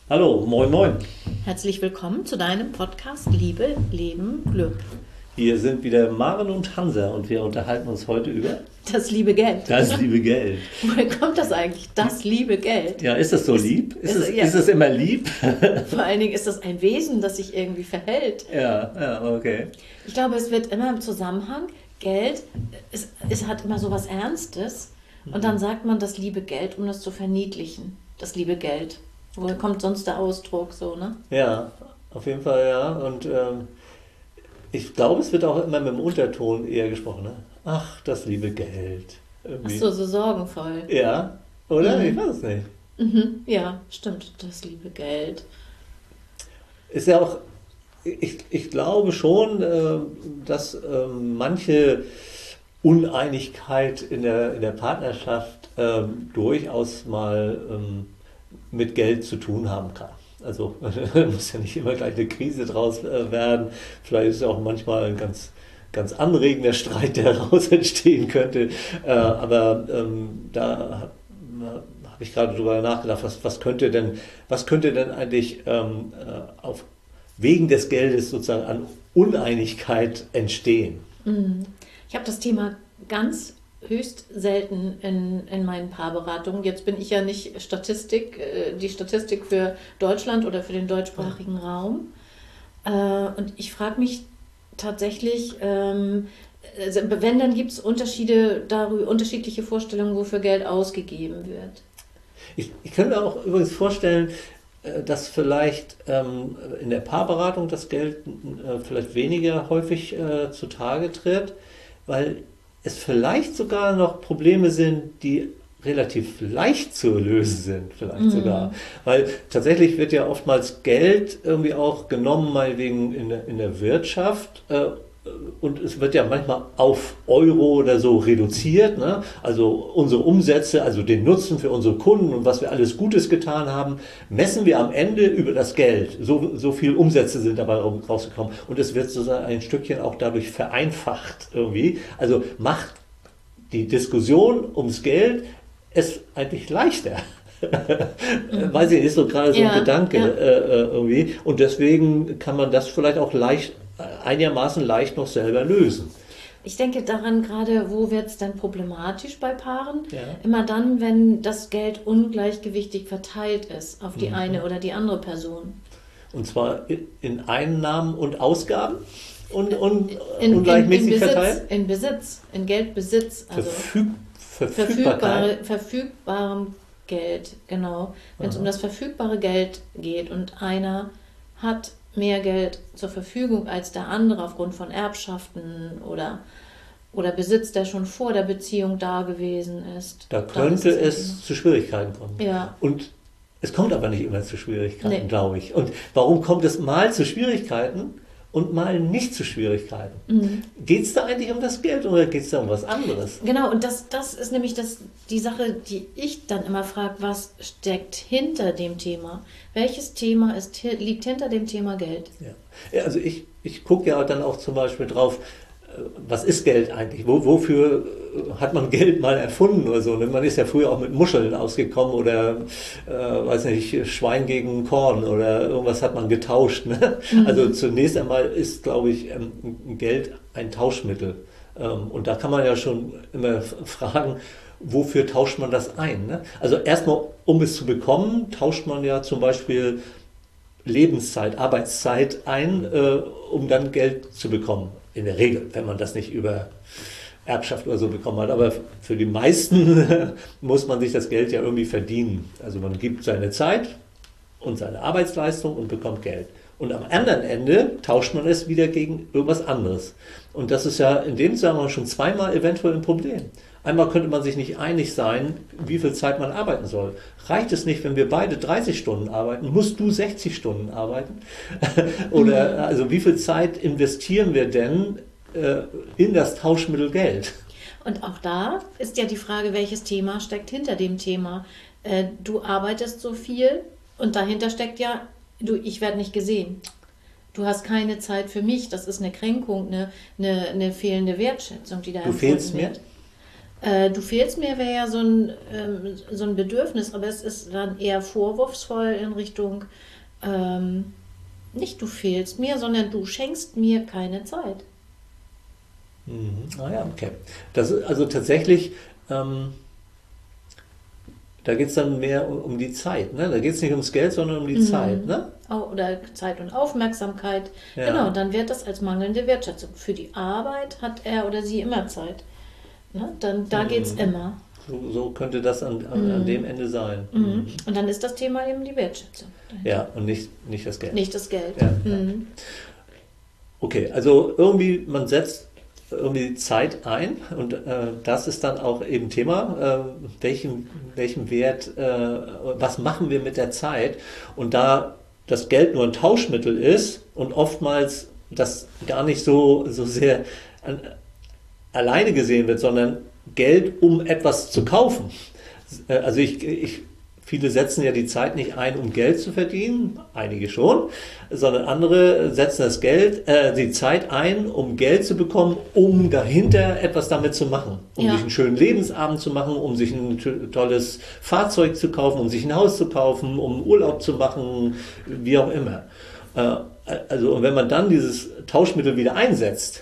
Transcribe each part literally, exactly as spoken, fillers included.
Hallo, moin moin. Herzlich willkommen zu deinem Podcast Liebe, Leben, Glück. Hier sind wieder Maren und Hansa und wir unterhalten uns heute über Das liebe Geld. das liebe Geld. Woher kommt das eigentlich? Das liebe Geld. Ja, ist das so Ist- lieb? Ist, ist- es, ja. ist es immer lieb? Vor allen Dingen ist das ein Wesen, das sich irgendwie verhält. Ja, ja, okay. Ich glaube, es wird immer im Zusammenhang, Geld, es, es hat immer so was Ernstes. Und dann sagt man das liebe Geld, um das zu verniedlichen. Das liebe Geld. Woher kommt sonst der Ausdruck so, ne? Ja, auf jeden Fall ja. Und ähm, ich glaube, es wird auch immer mit dem Unterton eher gesprochen. Ne? Ach, das liebe Geld. Ach Irgendwie. so, so sorgenvoll. Ja, oder? Mhm. Ich weiß es nicht. Mhm, ja, stimmt, das liebe Geld. Ist ja auch, ich, ich glaube schon, äh, dass ähm, manche Uneinigkeit in der, in der Partnerschaft ähm, durchaus mal ähm, mit Geld zu tun haben kann. Also muss ja nicht immer gleich eine Krise draus äh, werden. Vielleicht ist es auch manchmal ein ganz, ganz anregender Streit, der daraus entstehen könnte. Äh, aber ähm, da habe ich gerade drüber nachgedacht, was, was könnte denn, was könnte denn eigentlich ähm, äh, auf wegen des Geldes sozusagen an Uneinigkeit entstehen? Mhm. Ich habe das Thema ganz höchst selten in, in meinen Paarberatungen. Jetzt bin ich ja nicht Statistik, äh, die Statistik für Deutschland oder für den deutschsprachigen Raum. Äh, und ich frage mich tatsächlich, ähm, also wenn, dann gibt es Unterschiede darüber, unterschiedliche Vorstellungen, wofür Geld ausgegeben wird. Ich, ich könnte mir auch übrigens vorstellen, äh, dass vielleicht ähm, in der Paarberatung das Geld äh, vielleicht weniger häufig äh, zutage tritt, weil es vielleicht sogar noch Probleme sind, die relativ leicht zu lösen sind, vielleicht Mhm. sogar. Weil tatsächlich wird ja oftmals Geld irgendwie auch genommen, meinetwegen in der, in der Wirtschaft, äh, und es wird ja manchmal auf Euro oder so reduziert, ne? Also unsere Umsätze, also den Nutzen für unsere Kunden und was wir alles Gutes getan haben, messen wir am Ende über das Geld. So, so viel Umsätze sind dabei rausgekommen und es wird sozusagen ein Stückchen auch dadurch vereinfacht irgendwie. Also macht die Diskussion ums Geld es eigentlich leichter. Mhm. Weiß ich, ist so gerade so ein Ja, Gedanke ja. äh, irgendwie und deswegen kann man das vielleicht auch leicht einigermaßen leicht noch selber lösen. Ich denke daran gerade, wo wird es denn problematisch bei Paaren? Ja. Immer dann, wenn das Geld ungleichgewichtig verteilt ist auf die Mhm. eine oder die andere Person. Und zwar in Einnahmen und Ausgaben und, und In, in, ungleichmäßig in, Besitz, verteilt? in Besitz, in Geldbesitz, also Verfüg, Verfügbarkeit. verfügbare, verfügbarem Geld, genau. Wenn es Aha. um das verfügbare Geld geht und einer hat mehr Geld zur Verfügung als der andere aufgrund von Erbschaften oder, oder Besitz, der schon vor der Beziehung da gewesen ist. Da dann ist könnte ein es zu Schwierigkeiten kommen. Thema. Ja. Und es kommt aber nicht immer zu Schwierigkeiten, Nee. glaube ich. Und warum kommt es mal zu Schwierigkeiten und mal nicht zu Schwierigkeiten? Mhm. Geht es da eigentlich um das Geld oder geht es da um was anderes? Genau, und das, das ist nämlich das, die Sache, die ich dann immer frage, was steckt hinter dem Thema? Welches Thema ist, liegt hinter dem Thema Geld? Ja. Ja, also ich, ich gucke ja dann auch zum Beispiel drauf, äh, was ist Geld eigentlich? Wo, wofür äh, hat man Geld mal erfunden oder so? Ne? Man ist ja früher auch mit Muscheln ausgekommen oder, äh, weiß nicht, Schwein gegen Korn oder irgendwas hat man getauscht. Ne? Mhm. Also zunächst einmal ist, glaube ich, ähm, Geld ein Tauschmittel. Ähm, und da kann man ja schon immer f- fragen, wofür tauscht man das ein? Ne? Also erstmal, um es zu bekommen, tauscht man ja zum Beispiel Lebenszeit, Arbeitszeit ein, äh, um dann Geld zu bekommen. In der Regel, wenn man das nicht über Erbschaft oder so bekommen hat. Aber für die meisten muss man sich das Geld ja irgendwie verdienen. Also man gibt seine Zeit und seine Arbeitsleistung und bekommt Geld. Und am anderen Ende tauscht man es wieder gegen irgendwas anderes. Und das ist ja in dem Zusammenhang schon zweimal eventuell ein Problem. Einmal könnte man sich nicht einig sein, wie viel Zeit man arbeiten soll. Reicht es nicht, wenn wir beide dreißig Stunden arbeiten? Musst du sechzig Stunden arbeiten? Oder also wie viel Zeit investieren wir denn äh, in das Tauschmittel Geld? Und auch da ist ja die Frage, welches Thema steckt hinter dem Thema. Äh, du arbeitest so viel und dahinter steckt ja, du, ich werde nicht gesehen. Du hast keine Zeit für mich. Das ist eine Kränkung, eine, eine, eine fehlende Wertschätzung, die da Du fehlst empfunden mir? wird. Äh, du fehlst mir wäre ja so ein, ähm, so ein Bedürfnis, aber es ist dann eher vorwurfsvoll in Richtung, ähm, nicht du fehlst mir, sondern du schenkst mir keine Zeit. Mhm. Ah ja, okay. Das ist also tatsächlich, ähm, da geht es dann mehr um, um die Zeit, ne? Da geht es nicht ums Geld, sondern um die Zeit, Mhm. ne? Au- Oder Zeit und Aufmerksamkeit. Genau, Ja. dann wird das als mangelnde Wertschätzung. Für die Arbeit hat er oder sie immer Zeit. Ne? Dann, da geht es Mhm. immer. So, so könnte das an, an, an dem Mhm. Ende sein. Mhm. Mhm. Und dann ist das Thema eben die Wertschätzung dahinter. Ja, und nicht, nicht das Geld. Nicht das Geld. Ja, ja. Mhm. Okay, also irgendwie, man setzt irgendwie Zeit ein und äh, das ist dann auch eben Thema, äh, welchen, welchen Wert, äh, was machen wir mit der Zeit? Und da das Geld nur ein Tauschmittel ist und oftmals das gar nicht so, so sehr an, alleine gesehen wird, sondern Geld, um etwas zu kaufen. Äh, Also ich, ich, viele setzen ja die Zeit nicht ein, um Geld zu verdienen, einige schon, sondern andere setzen das Geld, äh, die Zeit ein, um Geld zu bekommen, um dahinter etwas damit zu machen, um Ja. sich einen schönen Lebensabend zu machen, um sich ein to- tolles Fahrzeug zu kaufen, um sich ein Haus zu kaufen, um Urlaub zu machen, wie auch immer. Äh, also und wenn man dann dieses Tauschmittel wieder einsetzt,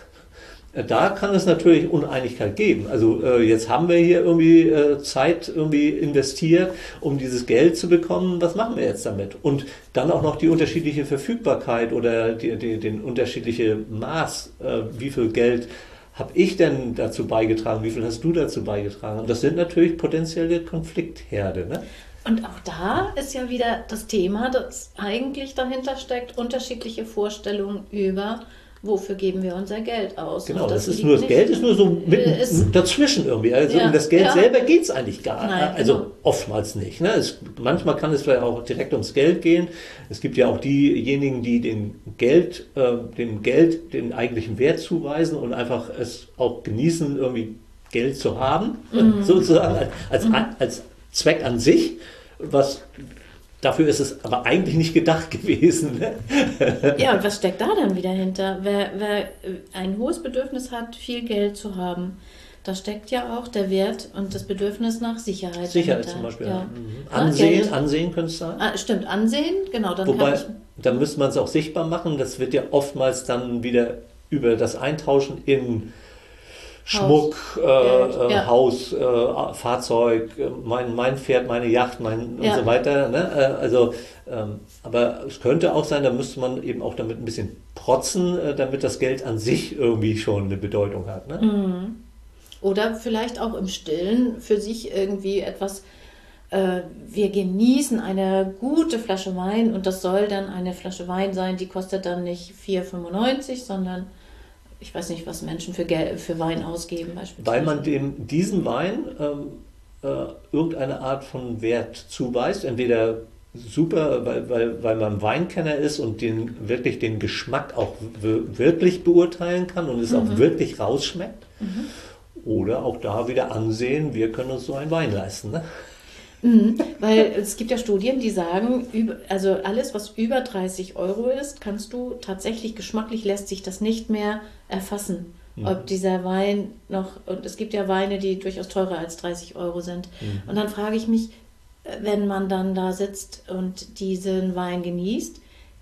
da kann es natürlich Uneinigkeit geben. Also äh, jetzt haben wir hier irgendwie äh, Zeit irgendwie investiert, um dieses Geld zu bekommen. Was machen wir jetzt damit? Und dann auch noch die unterschiedliche Verfügbarkeit oder die, die, den unterschiedliche Maß. Äh, wie viel Geld habe ich denn dazu beigetragen? Wie viel hast du dazu beigetragen? Und das sind natürlich potenzielle Konfliktherde. Ne? Und auch da ist ja wieder das Thema, das eigentlich dahinter steckt, unterschiedliche Vorstellungen über, wofür geben wir unser Geld aus. Genau, Und das, ist liegt nur das nicht- Geld ist nur so mitten Äh, ist- dazwischen irgendwie. Also Ja, um das Geld ja. selber geht es eigentlich gar nicht. Nein, Also genau. oftmals nicht. Ne? Es, manchmal kann es vielleicht auch direkt ums Geld gehen. Es gibt ja auch diejenigen, die den Geld, äh, dem Geld den eigentlichen Wert zuweisen und einfach es auch genießen, irgendwie Geld zu haben, Mhm. sozusagen als, als, als Zweck an sich, was dafür ist es aber eigentlich nicht gedacht gewesen. Ne? Ja, und was steckt da dann wieder hinter? Wer, wer ein hohes Bedürfnis hat, viel Geld zu haben, da steckt ja auch der Wert und das Bedürfnis nach Sicherheit. Sicherheit dahinter. zum Beispiel. Ja. Ja. Mhm. Ja, Ansehen, Geld. Ansehen könnte es sein. Ah, stimmt, Ansehen, genau. Dann Wobei, kann ich, da müsste man es auch sichtbar machen. Das wird ja oftmals dann wieder über das Eintauschen in Schmuck, Geld, äh, äh, ja. Haus, äh, Fahrzeug, äh, mein, mein Pferd, meine Yacht, mein Ja. und so weiter. Ne? Äh, also, ähm, aber es könnte auch sein, da müsste man eben auch damit ein bisschen protzen, äh, damit das Geld an sich irgendwie schon eine Bedeutung hat. Ne? Mhm. Oder vielleicht auch im Stillen für sich irgendwie etwas, äh, wir genießen eine gute Flasche Wein und das soll dann eine Flasche Wein sein, die kostet dann nicht vier fünfundneunzig, sondern ich weiß nicht, was Menschen für, Geld, für Wein ausgeben beispielsweise. Weil man dem, diesem Wein ähm, äh, irgendeine Art von Wert zuweist, entweder super, weil, weil, weil man Weinkenner ist und den, wirklich den Geschmack auch w- wirklich beurteilen kann und es Mhm. auch wirklich rausschmeckt, Mhm. oder auch da wieder ansehen, wir können uns so einen Wein leisten. Ne? Mhm, weil es gibt ja Studien, die sagen, über, also alles, was über dreißig Euro ist, kannst du tatsächlich, geschmacklich lässt sich das nicht mehr erfassen, Mhm. ob dieser Wein noch, und es gibt ja Weine, die durchaus teurer als dreißig Euro sind. Mhm. Und dann frage ich mich, wenn man dann da sitzt und diesen Wein genießt,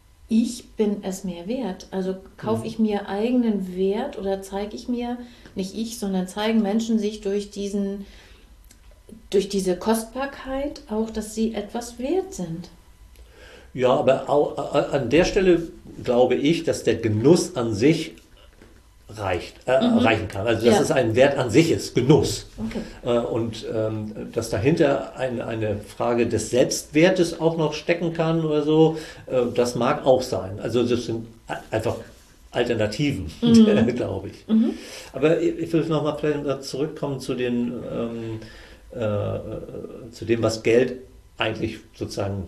ich bin es mir wert. Also kaufe Mhm. ich mir eigenen Wert oder zeige ich mir, nicht ich, sondern zeigen Menschen sich durch diesen durch diese Kostbarkeit auch, dass sie etwas wert sind. Ja, aber auch, äh, an der Stelle glaube ich, dass der Genuss an sich reicht, äh, Mhm. reichen kann. Also dass Ja. es ein Wert an sich ist, Genuss. Okay. Äh, und ähm, dass dahinter ein, eine Frage des Selbstwertes auch noch stecken kann oder so, äh, das mag auch sein. Also das sind einfach Alternativen, Mhm. glaube ich. Mhm. Aber ich ich will nochmal vielleicht zurückkommen zu den ähm, äh, zu dem, was Geld eigentlich sozusagen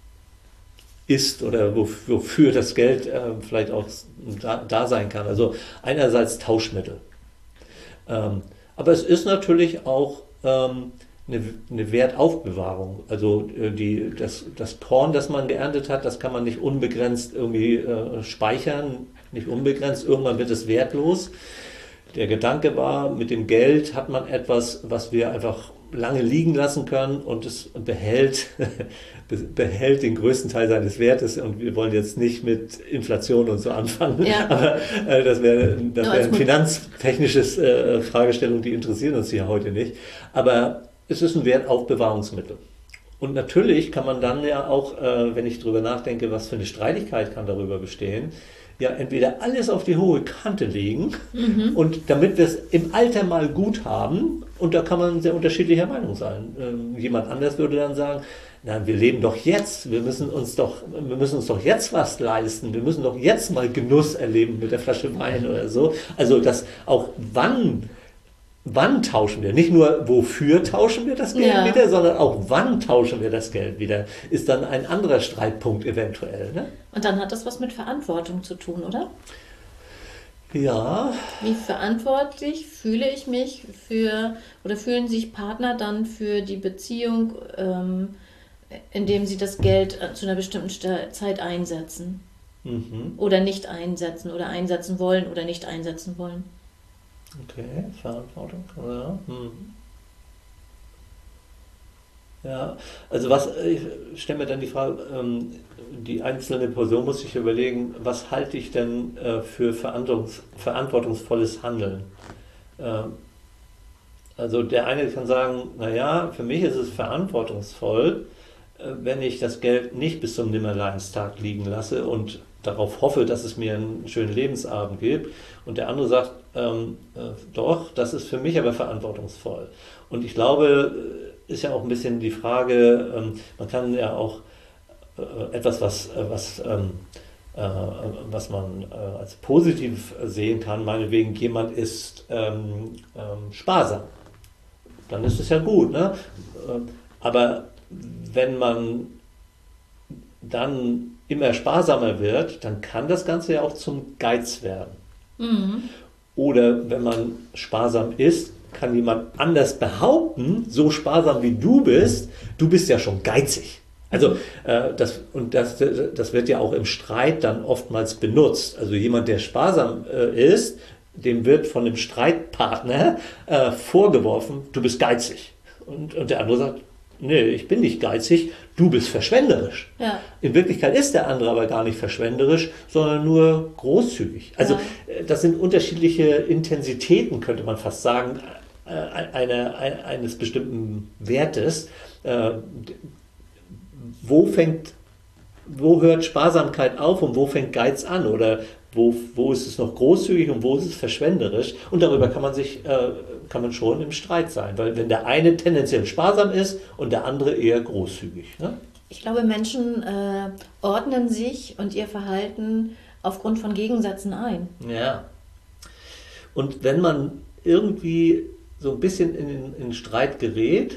ist oder wof- wofür das Geld äh, vielleicht auch da, da sein kann. Also einerseits Tauschmittel. Ähm, aber es ist natürlich auch ähm, eine, eine Wertaufbewahrung. Also äh, die, das, das Korn, das man geerntet hat, das kann man nicht unbegrenzt irgendwie äh, speichern, nicht unbegrenzt. Irgendwann wird es wertlos. der Gedanke war, mit dem Geld hat man etwas, was wir einfach lange liegen lassen können und es behält, behält den größten Teil seines Wertes und wir wollen jetzt nicht mit Inflation und so anfangen, ja. aber äh, das wäre das wär eine finanztechnisches äh, Fragestellung, die interessieren uns hier heute nicht, aber es ist ein Wertaufbewahrungsmittel. Und natürlich kann man dann ja auch, äh, wenn ich darüber nachdenke, was für eine Streitigkeit kann darüber bestehen, ja entweder alles auf die hohe Kante legen mhm. und damit wir es im Alter mal gut haben, und da kann man sehr unterschiedlicher Meinung sein. Ähm, jemand anders würde dann sagen, na, wir leben doch jetzt, wir müssen uns doch, wir müssen uns doch jetzt was leisten, wir müssen doch jetzt mal Genuss erleben mit der Flasche Wein oder so. Also das auch wann Wann tauschen wir? Nicht nur, wofür tauschen wir das Geld ja. wieder, sondern auch, wann tauschen wir das Geld wieder, ist dann ein anderer Streitpunkt eventuell. Ne? Und dann hat das was mit Verantwortung zu tun, oder? Ja. Wie verantwortlich fühle ich mich für, oder fühlen sich Partner dann für die Beziehung, ähm, indem sie das Geld zu einer bestimmten Zeit einsetzen? Mhm. Oder nicht einsetzen, oder einsetzen wollen oder nicht einsetzen wollen? Okay, Verantwortung. Ja, hm. ja also was, ich stelle mir dann die Frage, ähm, die einzelne Person muss sich überlegen, was halte ich denn äh, für verantwortungs- verantwortungsvolles Handeln? Ähm, also der eine kann sagen, naja, für mich ist es verantwortungsvoll, äh, wenn ich das Geld nicht bis zum Nimmerleinstag liegen lasse und darauf hoffe, dass es mir einen schönen Lebensabend gibt. Und der andere sagt, ähm, äh, doch, das ist für mich aber verantwortungsvoll. Und ich glaube, ist ja auch ein bisschen die Frage, ähm, man kann ja auch äh, etwas, was, äh, was, ähm, äh, was man äh, als positiv sehen kann, meinetwegen jemand ist ähm, ähm, sparsam. Dann ist es ja gut. Ne? Aber wenn man dann immer sparsamer wird, dann kann das Ganze ja auch zum Geiz werden. Mhm. Oder wenn man sparsam ist, kann jemand anders behaupten, so sparsam wie du bist, du bist ja schon geizig. Also äh, das, und das, das wird ja auch im Streit dann oftmals benutzt. Also jemand, der sparsam äh, ist, dem wird von dem Streitpartner äh, vorgeworfen, du bist geizig. Und, und der andere sagt, nee, ich bin nicht geizig, du bist verschwenderisch. Ja. In Wirklichkeit ist der andere aber gar nicht verschwenderisch, sondern nur großzügig. Also ja. das sind unterschiedliche Intensitäten, könnte man fast sagen, eine, eine, eines bestimmten Wertes. Äh, wo fängt, wo hört Sparsamkeit auf und wo fängt Geiz an? Oder wo, wo ist es noch großzügig und wo ist es verschwenderisch? Und darüber kann man sich, äh, kann man schon im Streit sein, weil wenn der eine tendenziell sparsam ist und der andere eher großzügig. Ne? Ich glaube, Menschen äh, ordnen sich und ihr Verhalten aufgrund von Gegensätzen ein. Ja. Und wenn man irgendwie so ein bisschen in den, in den Streit gerät,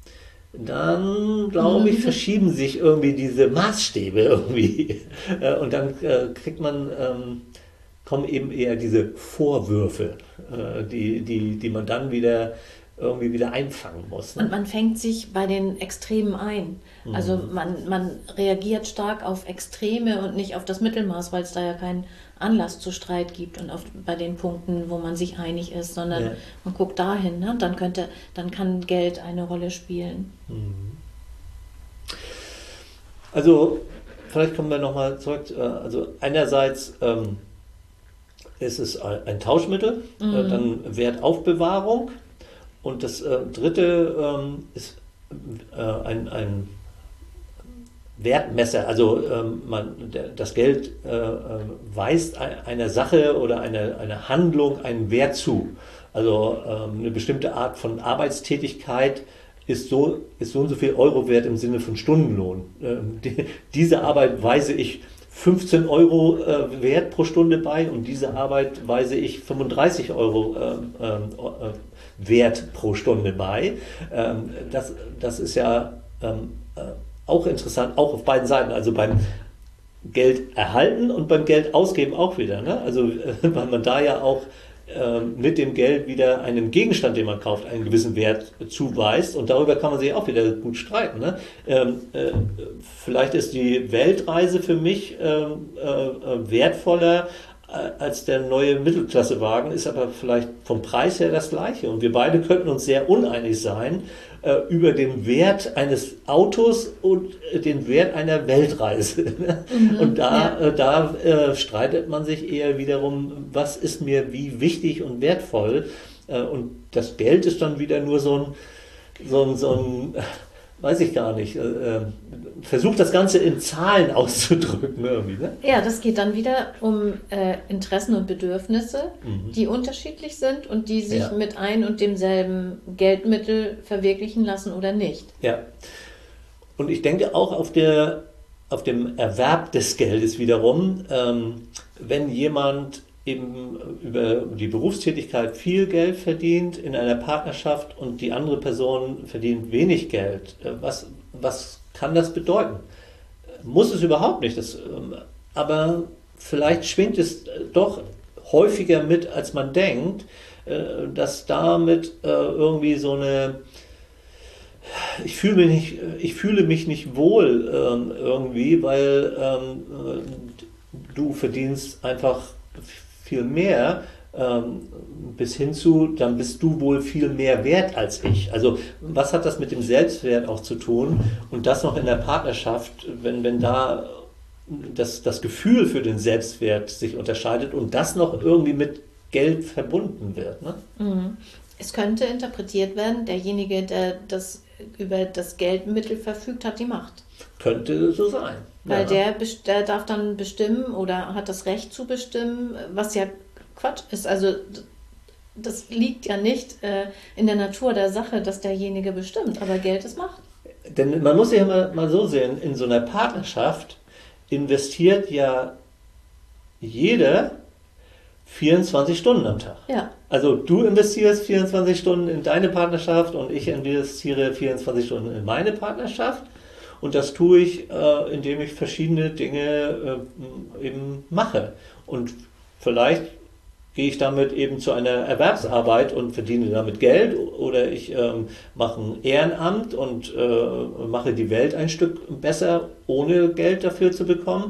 dann, glaube ich, verschieben sich irgendwie diese Maßstäbe irgendwie. Und dann äh, kriegt man, ähm, kommen eben eher diese Vorwürfe, äh, die, die, die man dann wieder irgendwie wieder einfangen muss. Ne? Und man fängt sich bei den Extremen ein. Mhm. Also man, man reagiert stark auf Extreme und nicht auf das Mittelmaß, weil es da ja keinen Anlass zu Streit gibt und auf, bei den Punkten, wo man sich einig ist, sondern ja. man guckt dahin, ne? dann könnte, dann kann Geld eine Rolle spielen. Mhm. Also vielleicht kommen wir nochmal zurück. Also einerseits ähm, ist es ein Tauschmittel, mhm. äh, dann Wertaufbewahrung. Und das äh, dritte ähm, ist äh, ein, ein Wertmesser. Also ähm, man, der, das Geld äh, weist einer Sache oder einer, einer Handlung einen Wert zu. Also ähm, eine bestimmte Art von Arbeitstätigkeit ist so, ist so und so viel Euro wert im Sinne von Stundenlohn. Ähm, die, diese Arbeit weise ich fünfzehn Euro äh, Wert pro Stunde bei und diese Arbeit weise ich fünfunddreißig Euro äh, äh, Wert pro Stunde bei. Ähm, das, das ist ja ähm, äh, auch interessant, auch auf beiden Seiten, also beim Geld erhalten und beim Geld ausgeben auch wieder. Ne? Also äh, weil man da ja auch äh, mit dem Geld wieder einem Gegenstand, den man kauft, einen gewissen Wert zuweist und darüber kann man sich auch wieder gut streiten. Ne? Ähm, äh, vielleicht ist die Weltreise für mich ähm, äh, wertvoller als der neue Mittelklassewagen, ist aber vielleicht vom Preis her das gleiche. Und wir beide könnten uns sehr uneinig sein äh, über den Wert eines Autos und äh, den Wert einer Weltreise. Mhm, und da, ja. äh, da äh, streitet man sich eher wiederum, was ist mir wie wichtig und wertvoll. Äh, und das Geld ist dann wieder nur so ein, so ein, so ein weiß ich gar nicht, äh, versucht das Ganze in Zahlen auszudrücken. Irgendwie, ne? Ja, das geht dann wieder um äh, Interessen und Bedürfnisse, mhm. die unterschiedlich sind und die sich ja. mit ein und demselben Geldmittel verwirklichen lassen oder nicht. Ja, und ich denke auch auf, der, auf dem Erwerb des Geldes wiederum, ähm, wenn jemand eben über die Berufstätigkeit viel Geld verdient in einer Partnerschaft und die andere Person verdient wenig Geld. Was, was kann das bedeuten? Muss es überhaupt nicht. Das, aber vielleicht schwingt es doch häufiger mit, als man denkt, dass damit irgendwie so eine Ich fühle mich nicht, ich fühle mich nicht wohl ähm, irgendwie, weil ähm, du verdienst einfach viel mehr, ähm, bis hin zu, dann bist du wohl viel mehr wert als ich. Also was hat das mit dem Selbstwert auch zu tun? Und das noch in der Partnerschaft, wenn, wenn da das, das Gefühl für den Selbstwert sich unterscheidet und das noch irgendwie mit Geld verbunden wird. Ne? Mhm. Es könnte interpretiert werden, derjenige, der das über das Geldmittel verfügt, hat die Macht. Könnte so sein. Weil ja. der, der darf dann bestimmen oder hat das Recht zu bestimmen, was ja Quatsch ist. Also das liegt ja nicht äh, in der Natur der Sache, dass derjenige bestimmt, aber Geld ist Macht. Denn man muss ja mal, mal so sehen, in so einer Partnerschaft investiert ja jeder vierundzwanzig Stunden am Tag. Ja. Also du investierst vierundzwanzig Stunden in deine Partnerschaft und ich investiere vierundzwanzig Stunden in meine Partnerschaft. Und das tue ich, äh, indem ich verschiedene Dinge äh, eben mache. Und vielleicht gehe ich damit eben zu einer Erwerbsarbeit und verdiene damit Geld. Oder ich ähm, mache ein Ehrenamt und äh, mache die Welt ein Stück besser, ohne Geld dafür zu bekommen.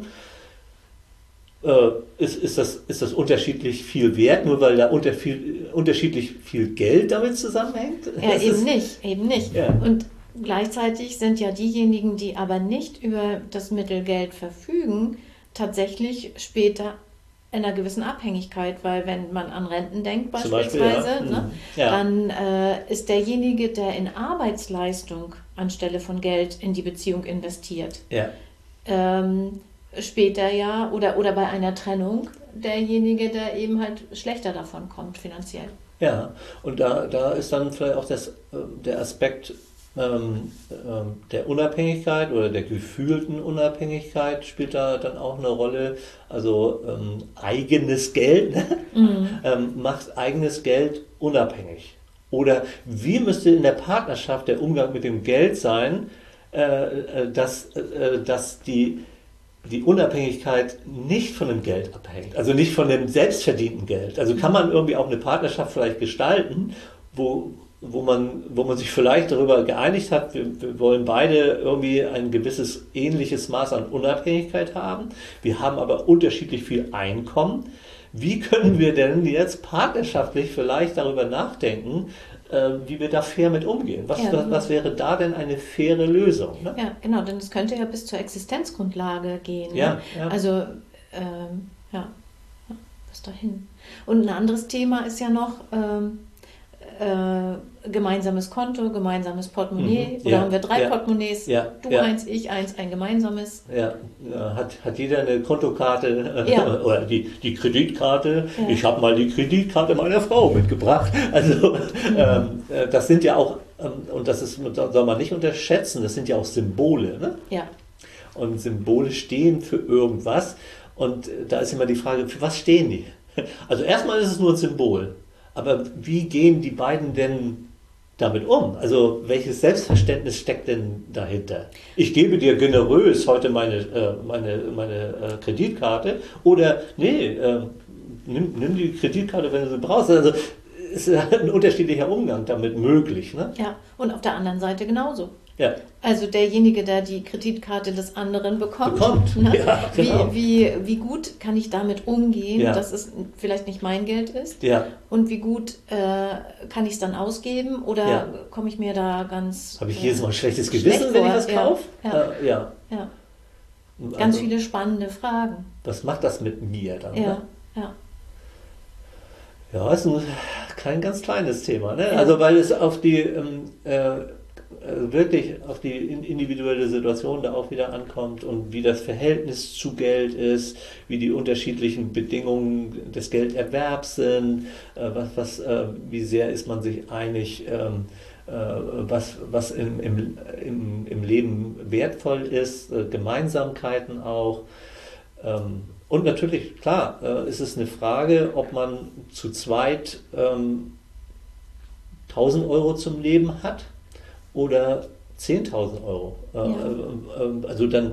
Äh, ist, ist, das, ist das unterschiedlich viel wert, nur weil da unter viel, unterschiedlich viel Geld damit zusammenhängt? Ja, das eben ist, nicht, eben nicht. Ja. Und gleichzeitig sind ja diejenigen, die aber nicht über das Mittel Geld verfügen, tatsächlich später in einer gewissen Abhängigkeit, weil wenn man an Renten denkt beispielsweise, Beispiel, ja. ne, ja. dann äh, ist derjenige, der in Arbeitsleistung anstelle von Geld in die Beziehung investiert, ja. ähm, später ja oder, oder bei einer Trennung derjenige, der eben halt schlechter davon kommt finanziell. Ja, und da, da ist dann vielleicht auch das, der Aspekt ähm, ähm, der Unabhängigkeit oder der gefühlten Unabhängigkeit spielt da dann auch eine Rolle. Also ähm, eigenes Geld, ne? mhm. ähm, macht eigenes Geld unabhängig. Oder wie müsste in der Partnerschaft der Umgang mit dem Geld sein, äh, dass, äh, dass die die Unabhängigkeit nicht von dem Geld abhängt, also nicht von dem selbstverdienten Geld. Also kann man irgendwie auch eine Partnerschaft vielleicht gestalten, wo, wo, man, wo man sich vielleicht darüber geeinigt hat, wir, wir wollen beide irgendwie ein gewisses ähnliches Maß an Unabhängigkeit haben, wir haben aber unterschiedlich viel Einkommen. Wie können wir denn jetzt partnerschaftlich vielleicht darüber nachdenken, wie wir da fair mit umgehen? Was, ja, was, was wäre da denn eine faire Lösung? Ne? Ja, genau, denn es könnte ja bis zur Existenzgrundlage gehen. Ja, ne? ja. Also, ähm, ja, bis dahin. Und ein anderes Thema ist ja noch ähm, äh, gemeinsames Konto, gemeinsames Portemonnaie. Mhm. Oder ja, haben wir drei ja, Portemonnaies? Ja, du ja. eins, ich eins, ein gemeinsames. Ja, hat, hat jeder eine Kontokarte äh, ja. oder die, die Kreditkarte. Ja. Ich habe mal die Kreditkarte meiner Frau mitgebracht. Also mhm. ähm, das sind ja auch, ähm, und das ist, soll man nicht unterschätzen, das sind ja auch Symbole. Ne? Ja. Und Symbole stehen für irgendwas. Und da ist immer die Frage, für was stehen die? Also erstmal ist es nur ein Symbol. Aber wie gehen die beiden denn damit um? Also welches Selbstverständnis steckt denn dahinter? Ich gebe dir generös heute meine, äh, meine, meine äh, Kreditkarte oder nee, äh, nimm, nimm die Kreditkarte, wenn du sie brauchst. Also es ist ein unterschiedlicher Umgang damit möglich. Ne? Ja, und auf der anderen Seite genauso. Ja. Also derjenige, der die Kreditkarte des anderen bekommt. Bekommt, Ne? ja, genau. Wie, wie, wie gut kann ich damit umgehen, Ja. dass es vielleicht nicht mein Geld ist? Ja. Und wie gut äh, kann ich es dann ausgeben? Oder Ja. komme ich mir da ganz... Habe ich äh, jedes Mal ein schlechtes schlecht Gewissen, wenn ich vor? was Ja, kaufe? ja. Äh, ja. Ja. Also, Ganz viele spannende Fragen. was macht das mit mir dann? Ja, Ne? ja. Ja, ist ein, kein ganz kleines Thema. Ne? Ja. Also weil es auf die ähm, äh, wirklich auf die individuelle Situation da auch wieder ankommt und wie das Verhältnis zu Geld ist, wie die unterschiedlichen Bedingungen des Gelderwerbs sind, äh, was, was, äh, wie sehr ist man sich einig, ähm, äh, was, was im, im, im, im Leben wertvoll ist, äh, Gemeinsamkeiten auch. Ähm, und natürlich, klar, äh, ist es eine Frage, ob man zu zweit ähm, tausend Euro zum Leben hat oder zehntausend Euro. Äh, Ja. äh, also dann,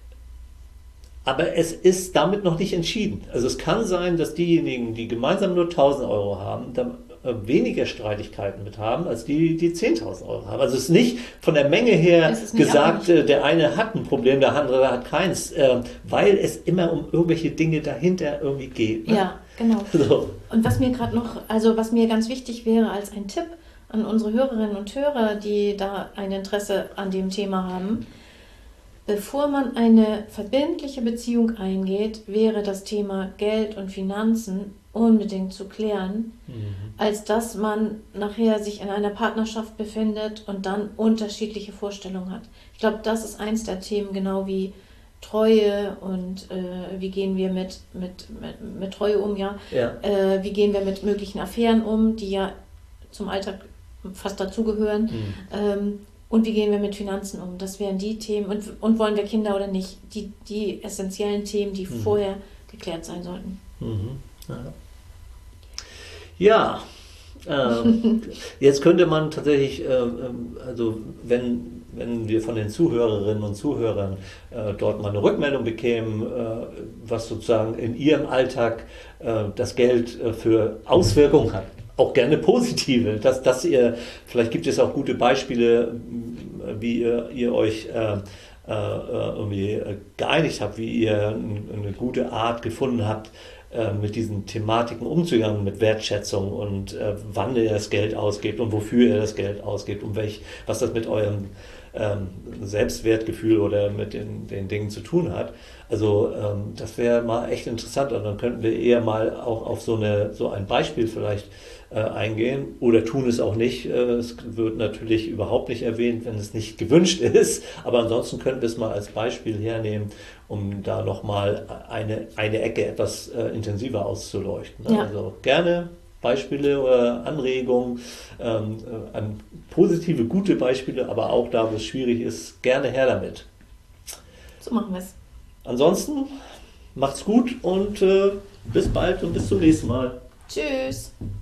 aber es ist damit noch nicht entschieden. Also es kann sein, dass diejenigen, die gemeinsam nur tausend Euro haben, dann äh, weniger Streitigkeiten mit haben, als die, die zehntausend Euro haben. Also es ist nicht von der Menge her Es ist nicht gesagt, abhängig. äh, der eine hat ein Problem, der andere hat keins, äh, weil es immer um irgendwelche Dinge dahinter irgendwie geht. Ne? Ja, genau. So. Und was mir gerade noch, also was mir ganz wichtig wäre als ein Tipp an unsere Hörerinnen und Hörer, die da ein Interesse an dem Thema haben, bevor man eine verbindliche Beziehung eingeht, wäre das Thema Geld und Finanzen unbedingt zu klären, Mhm. als dass man nachher sich in einer Partnerschaft befindet und dann unterschiedliche Vorstellungen hat. Ich glaube, das ist eins der Themen, genau wie Treue und äh, wie gehen wir mit, mit, mit, mit Treue um, ja. Ja. Äh, wie gehen wir mit möglichen Affären um, die ja zum Alltag fast dazugehören. Mhm. Ähm, und wie gehen wir mit Finanzen um? Das wären die Themen. Und, und wollen wir Kinder oder nicht? Die, die essentiellen Themen, die Mhm. vorher geklärt sein sollten. Mhm. Ja, ja ähm, jetzt könnte man tatsächlich, ähm, also wenn, wenn wir von den Zuhörerinnen und Zuhörern äh, dort mal eine Rückmeldung bekämen, äh, was sozusagen in ihrem Alltag äh, das Geld äh, für Auswirkungen hat, auch gerne positive, dass, dass ihr, vielleicht gibt es auch gute Beispiele, wie ihr, ihr euch äh, äh, irgendwie geeinigt habt, wie ihr eine gute Art gefunden habt, äh, mit diesen Thematiken umzugehen, mit Wertschätzung und äh, wann ihr das Geld ausgebt und wofür ihr das Geld ausgebt und welch, was das mit eurem ähm, Selbstwertgefühl oder mit den, den Dingen zu tun hat. Also ähm, das wäre mal echt interessant und dann könnten wir eher mal auch auf so, eine, so ein Beispiel vielleicht äh, eingehen oder tun es auch nicht. Äh, es wird natürlich überhaupt nicht erwähnt, wenn es nicht gewünscht ist, aber ansonsten könnten wir es mal als Beispiel hernehmen, um da nochmal eine, eine Ecke etwas äh, intensiver auszuleuchten. Ne? Ja. Also gerne Beispiele oder Anregungen, ähm, äh, an positive, gute Beispiele, aber auch da, wo es schwierig ist, gerne her damit. So machen wir es. Ansonsten macht's gut und äh, bis bald und bis zum nächsten Mal. Tschüss.